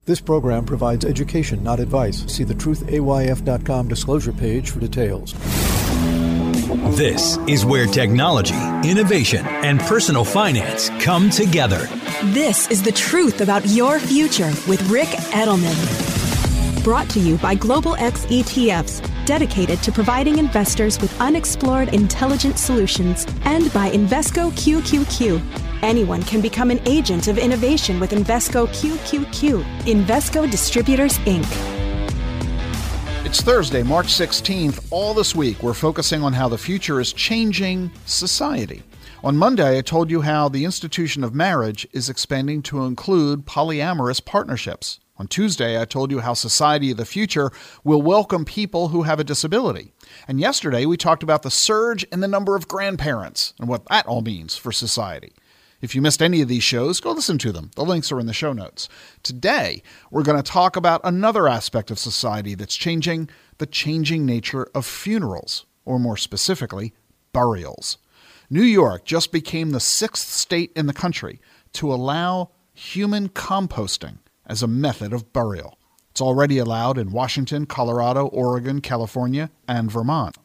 This program provides education, not advice. See the truthayf.com disclosure page for details. This is where technology, innovation, and personal finance come together. This is the truth about your future with Ric Edelman. Brought to you by Global X ETFs, dedicated to providing investors with unexplored intelligent solutions, and by Invesco QQQ. Anyone can become an agent of innovation with Invesco QQQ. Invesco Distributors, Inc. It's Thursday, March 16th. All this week, we're focusing on how the future is changing society. On Monday, I told you how the institution of marriage is expanding to include polyamorous partnerships. On Tuesday, I told you how society of the future will welcome people who have a disability. And yesterday, we talked about the surge in the number of grandparents and what that all means for society. If you missed any of these shows, go listen to them. The links are in the show notes. Today, we're going to talk about another aspect of society that's changing, the changing nature of funerals, or more specifically, burials. New York just became the 6th state in the country to allow human composting as a method of burial. It's already allowed in Washington, Colorado, Oregon, California, and Vermont.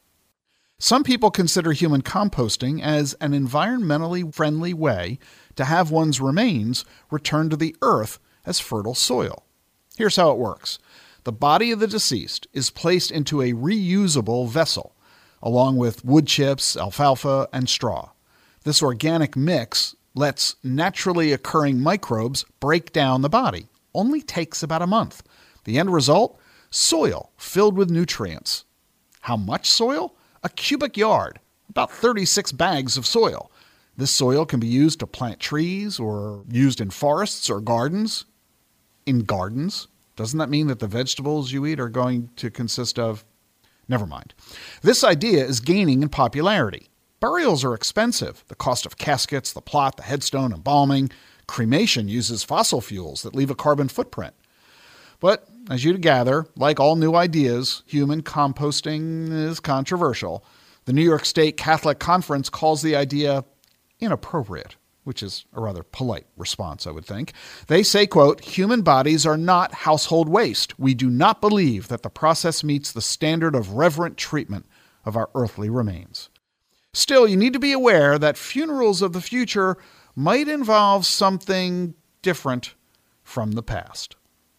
Some people consider human composting as an environmentally friendly way to have one's remains returned to the earth as fertile soil. Here's how it works. The body of the deceased is placed into a reusable vessel, along with wood chips, alfalfa, and straw. This organic mix lets naturally occurring microbes break down the body. Only takes about a month. The end result? Soil filled with nutrients. How much soil? A cubic yard, about 36 bags of soil. This soil can be used to plant trees or used in forests or gardens. In gardens? Doesn't that mean that the vegetables you eat are going to consist of? Never mind. This idea is gaining in popularity. Burials are expensive. The cost of caskets, the plot, the headstone, embalming. Cremation uses fossil fuels that leave a carbon footprint. But, as you'd gather, like all new ideas, human composting is controversial. The New York State Catholic Conference calls the idea inappropriate, which is a rather polite response, I would think. They say, quote, "Human bodies are not household waste. We do not believe that the process meets the standard of reverent treatment of our earthly remains." Still, you need to be aware that funerals of the future might involve something different from the past.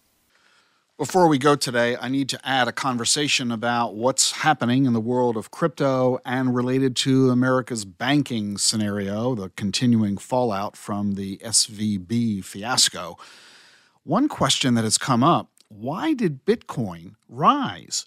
Before we go today, I need to add a conversation about what's happening in the world of crypto and related to America's banking scenario, the continuing fallout from the SVB fiasco. One question that has come up, why did Bitcoin rise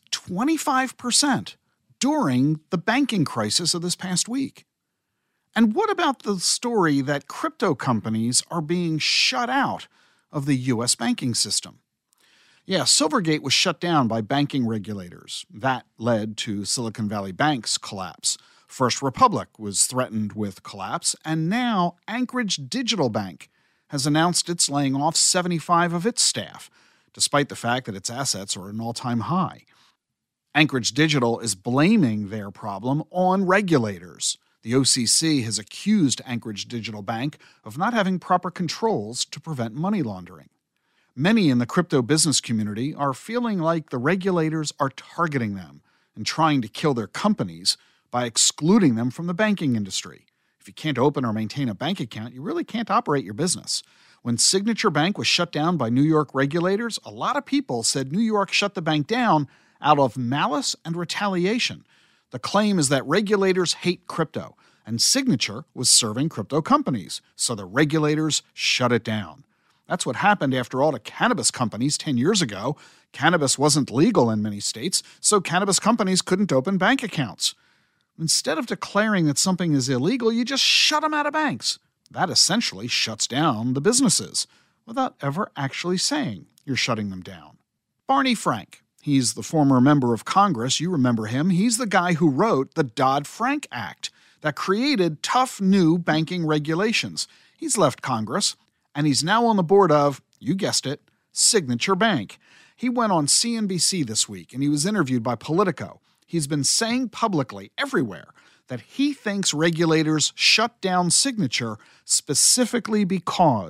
25% during the banking crisis of this past week? And what about the story that crypto companies are being shut out of the U.S. banking system? Yeah, Silvergate was shut down by banking regulators. That led to Silicon Valley Bank's collapse. First Republic was threatened with collapse, and now Anchorage Digital Bank has announced it's laying off 75 of its staff, despite the fact that its assets are at an all-time high. Anchorage Digital is blaming their problem on regulators. The OCC has accused Anchorage Digital Bank of not having proper controls to prevent money laundering. Many in the crypto business community are feeling like the regulators are targeting them and trying to kill their companies by excluding them from the banking industry. If you can't open or maintain a bank account, you really can't operate your business. When Signature Bank was shut down by New York regulators, a lot of people said New York shut the bank down out of malice and retaliation. The claim is that regulators hate crypto, and Signature was serving crypto companies, so the regulators shut it down. That's what happened after all to cannabis companies 10 years ago. Cannabis wasn't legal in many states, so cannabis companies couldn't open bank accounts. Instead of declaring that something is illegal, you just shut them out of banks. That essentially shuts down the businesses without ever actually saying you're shutting them down. Barney Frank. He's the former member of Congress. You remember him. He's the guy who wrote the Dodd-Frank Act that created tough new banking regulations. He's left Congress, and he's now on the board of, you guessed it, Signature Bank. He went on CNBC this week, and he was interviewed by Politico. He's been saying publicly everywhere that he thinks regulators shut down Signature specifically because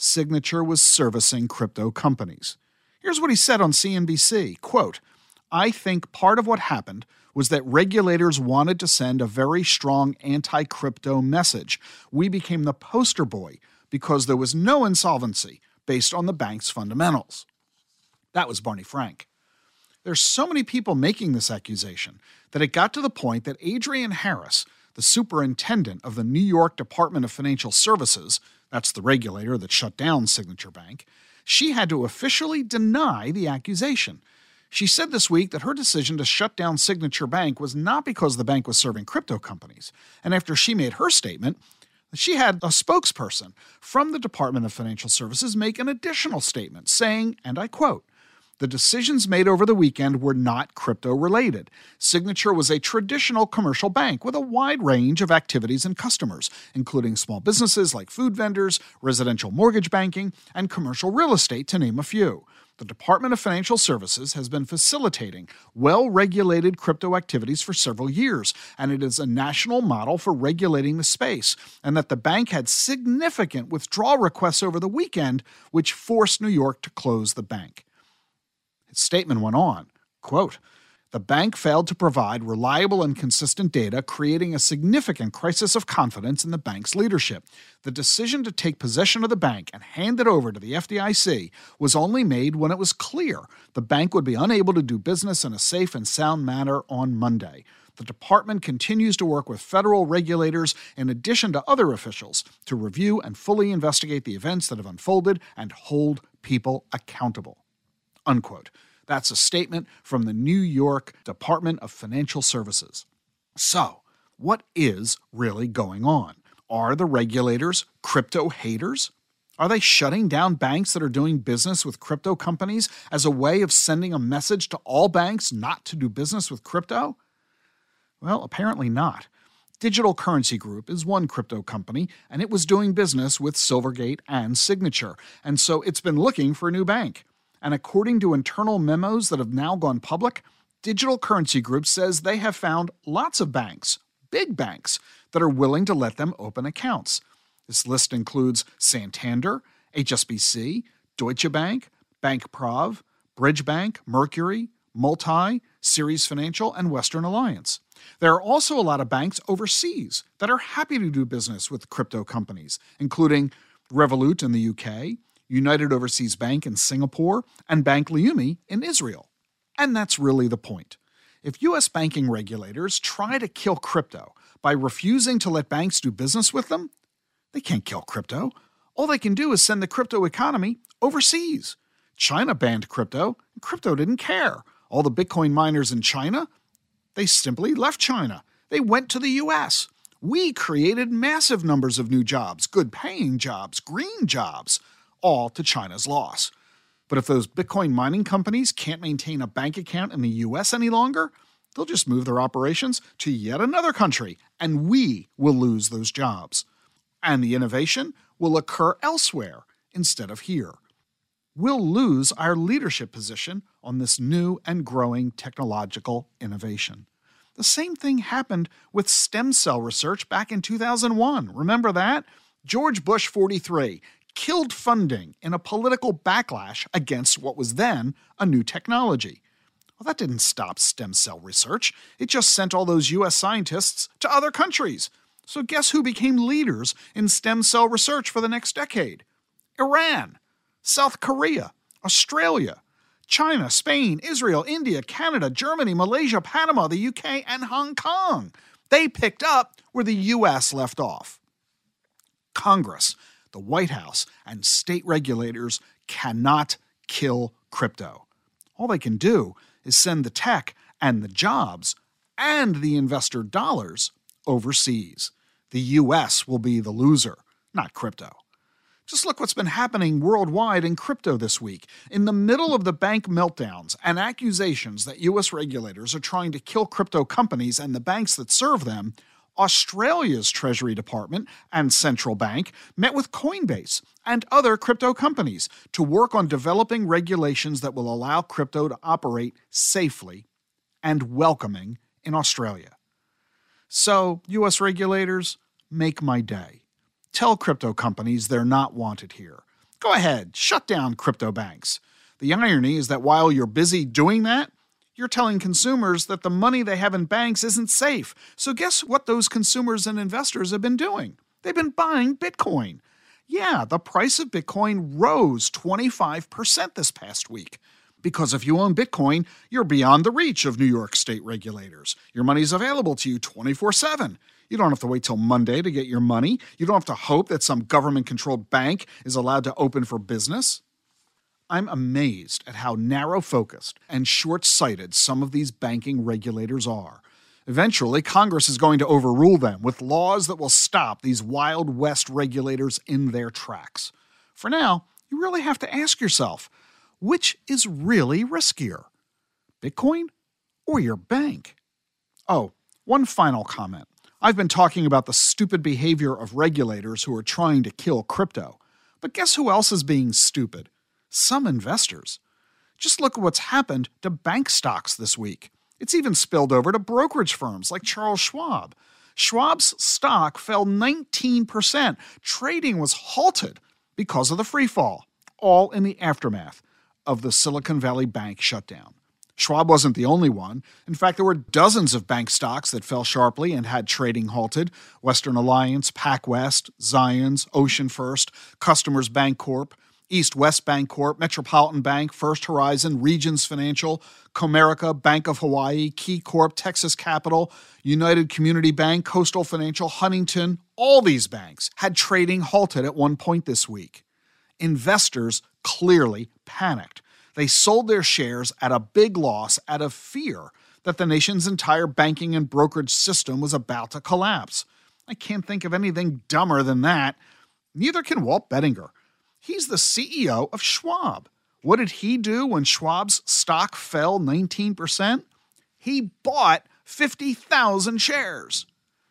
Signature was servicing crypto companies. Here's what he said on CNBC, quote, "I think part of what happened was that regulators wanted to send a very strong anti-crypto message. We became the poster boy because there was no insolvency based on the bank's fundamentals." That was Barney Frank. There's so many people making this accusation that it got to the point that Adrienne Harris, the superintendent of the New York Department of Financial Services, that's the regulator that shut down Signature Bank, she had to officially deny the accusation. She said this week that her decision to shut down Signature Bank was not because the bank was serving crypto companies. And after she made her statement, she had a spokesperson from the Department of Financial Services make an additional statement saying, and I quote, "The decisions made over the weekend were not crypto-related. Signature was a traditional commercial bank with a wide range of activities and customers, including small businesses like food vendors, residential mortgage banking, and commercial real estate, to name a few. The Department of Financial Services has been facilitating well-regulated crypto activities for several years, and it is a national model for regulating the space, and that the bank had significant withdrawal requests over the weekend, which forced New York to close the bank." His statement went on, quote, "The bank failed to provide reliable and consistent data, creating a significant crisis of confidence in the bank's leadership. The decision to take possession of the bank and hand it over to the FDIC was only made when it was clear the bank would be unable to do business in a safe and sound manner on Monday. The department continues to work with federal regulators in addition to other officials to review and fully investigate the events that have unfolded and hold people accountable." Unquote. That's a statement from the New York Department of Financial Services. So, what is really going on? Are the regulators crypto haters? Are they shutting down banks that are doing business with crypto companies as a way of sending a message to all banks not to do business with crypto? Well, apparently not. Digital Currency Group is one crypto company, and it was doing business with Silvergate and Signature, and so it's been looking for a new bank. And according to internal memos that have now gone public, Digital Currency Group says they have found lots of banks, big banks, that are willing to let them open accounts. This list includes Santander, HSBC, Deutsche Bank, Bank Prov, Bridge Bank, Mercury, Multi, Ceres Financial, and Western Alliance. There are also a lot of banks overseas that are happy to do business with crypto companies, including Revolut in the UK, United Overseas Bank in Singapore, and Bank Leumi in Israel. And that's really the point. If U.S. banking regulators try to kill crypto by refusing to let banks do business with them, they can't kill crypto. All they can do is send the crypto economy overseas. China banned crypto, and crypto didn't care. All the Bitcoin miners in China, they simply left China. They went to the U.S. We created massive numbers of new jobs, good-paying jobs, green jobs, all to China's loss. But if those Bitcoin mining companies can't maintain a bank account in the U.S. any longer, they'll just move their operations to yet another country, and we will lose those jobs. And the innovation will occur elsewhere instead of here. We'll lose our leadership position on this new and growing technological innovation. The same thing happened with stem cell research back in 2001. Remember that? George Bush 43 killed funding in a political backlash against what was then a new technology. Well, that didn't stop stem cell research. It just sent all those U.S. scientists to other countries. So guess who became leaders in stem cell research for the next decade? Iran, South Korea, Australia, China, Spain, Israel, India, Canada, Germany, Malaysia, Panama, the UK, and Hong Kong. They picked up where the U.S. left off. Congress, the White House, and state regulators cannot kill crypto. All they can do is send the tech and the jobs and the investor dollars overseas. The U.S. will be the loser, not crypto. Just look what's been happening worldwide in crypto this week. In the middle of the bank meltdowns and accusations that U.S. regulators are trying to kill crypto companies and the banks that serve them, Australia's Treasury Department and Central Bank met with Coinbase and other crypto companies to work on developing regulations that will allow crypto to operate safely and welcoming in Australia. So, U.S. regulators, make my day. Tell crypto companies they're not wanted here. Go ahead, shut down crypto banks. The irony is that while you're busy doing that, you're telling consumers that the money they have in banks isn't safe. So guess what those consumers and investors have been doing? They've been buying Bitcoin. Yeah, the price of Bitcoin rose 25% this past week. Because if you own Bitcoin, you're beyond the reach of New York state regulators. Your money's available to you 24/7. You don't have to wait till Monday to get your money. You don't have to hope that some government-controlled bank is allowed to open for business. I'm amazed at how narrow-focused and short-sighted some of these banking regulators are. Eventually, Congress is going to overrule them with laws that will stop these Wild West regulators in their tracks. For now, you really have to ask yourself, which is really riskier, Bitcoin or your bank? Oh, one final comment. I've been talking about the stupid behavior of regulators who are trying to kill crypto. But guess who else is being stupid? Some investors. Just look at what's happened to bank stocks this week. It's even spilled over to brokerage firms like Charles Schwab. Schwab's stock fell 19%. Trading was halted because of the free fall, all in the aftermath of the Silicon Valley Bank shutdown. Schwab wasn't the only one. In fact, there were dozens of bank stocks that fell sharply and had trading halted. Western Alliance, PacWest, Zions, Ocean First, Customers Bank Corp., East West Bank Corp., Metropolitan Bank, First Horizon, Regions Financial, Comerica, Bank of Hawaii, Key Corp., Texas Capital, United Community Bank, Coastal Financial, Huntington. All these banks had trading halted at one point this week. Investors clearly panicked. They sold their shares at a big loss out of fear that the nation's entire banking and brokerage system was about to collapse. I can't think of anything dumber than that. Neither can Walt Bettinger. He's the CEO of Schwab. What did he do when Schwab's stock fell 19%? He bought 50,000 shares.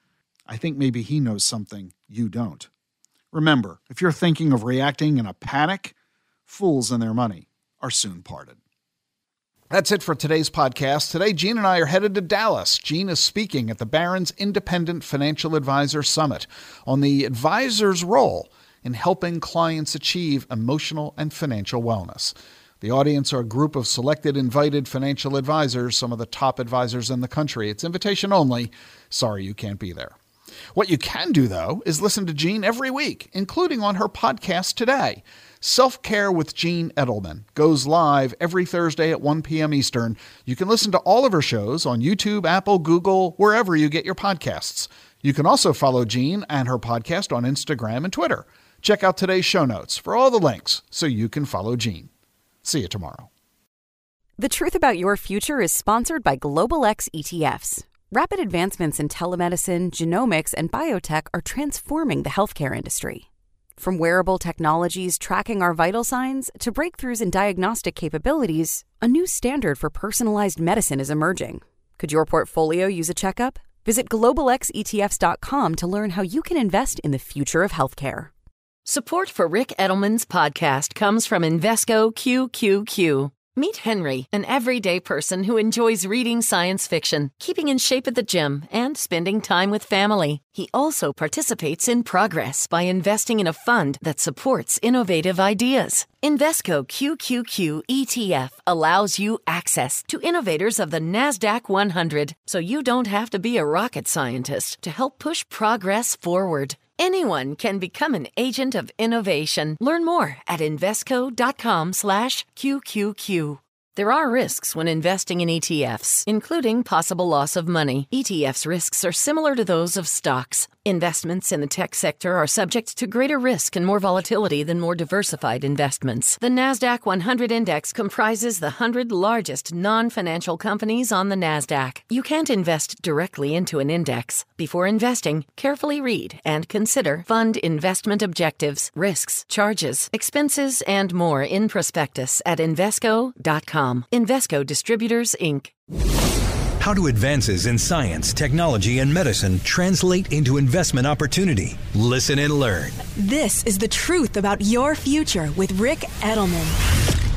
I think maybe he knows something you don't. Remember, if you're thinking of reacting in a panic, fools and their money are soon parted. That's it for today's podcast. Today, Gene and I are headed to Dallas. Gene is speaking at the Barron's Independent Financial Advisor Summit on the advisor's role in helping clients achieve emotional and financial wellness. The audience are a group of selected invited financial advisors, some of the top advisors in the country. It's invitation only. Sorry you can't be there. What you can do, though, is listen to Jean every week, including on her podcast today. Self-Care with Jean Edelman goes live every Thursday at 1 p.m. Eastern. You can listen to all of her shows on YouTube, Apple, Google, wherever you get your podcasts. You can also follow Jean and her podcast on Instagram and Twitter. Check out today's show notes for all the links so you can follow Jean. See you tomorrow. The Truth About Your Future is sponsored by Global X ETFs. Rapid advancements in telemedicine, genomics, and biotech are transforming the healthcare industry. From wearable technologies tracking our vital signs to breakthroughs in diagnostic capabilities, a new standard for personalized medicine is emerging. Could your portfolio use a checkup? Visit globalxetfs.com to learn how you can invest in the future of healthcare. Support for Rick Edelman's podcast comes from Invesco QQQ. Meet Henry, an everyday person who enjoys reading science fiction, keeping in shape at the gym, and spending time with family. He also participates in Progress by investing in a fund that supports innovative ideas. Invesco QQQ ETF allows you access to innovators of the NASDAQ 100, so you don't have to be a rocket scientist to help push progress forward. Anyone can become an agent of innovation. Learn more at Invesco.com/QQQ. There are risks when investing in ETFs, including possible loss of money. ETFs' risks are similar to those of stocks. Investments in the tech sector are subject to greater risk and more volatility than more diversified investments. The NASDAQ 100 Index comprises the 100 largest non-financial companies on the NASDAQ. You can't invest directly into an index. Before investing, carefully read and consider fund investment objectives, risks, charges, expenses, and more in prospectus at Invesco.com. Invesco Distributors, Inc. How do advances in science, technology, and medicine translate into investment opportunity? Listen and learn. This is The Truth About Your Future with Rick Edelman.